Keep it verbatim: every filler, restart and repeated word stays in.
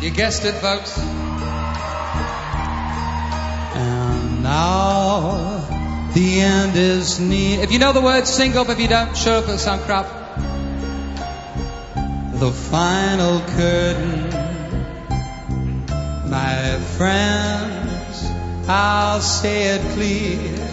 You guessed it, folks. And now the end is near. If you know the words, sing up. If you don't, shut up, it'll sound crap. The final curtain, my friends, I'll say it clear.